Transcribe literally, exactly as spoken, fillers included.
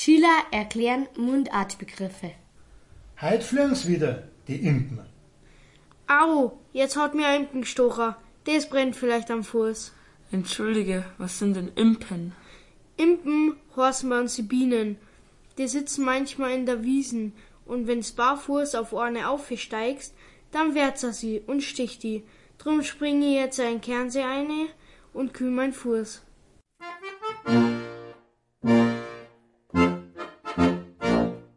Schüler erklären Mundartbegriffe. Heut fliegen's wieder, die Impen. Au, jetzt hat mir ein Impen gestochen. Das brennt vielleicht am Fuß. Entschuldige, was sind denn Impen? Impen heißen bei uns die Bienen. Die sitzen manchmal in der Wiesen und wenn's barfuß auf eine aufsteigst, dann wehrt er sie und sticht die. Drum springe ich jetzt ein Kernsee eine und kühl mein Fuß.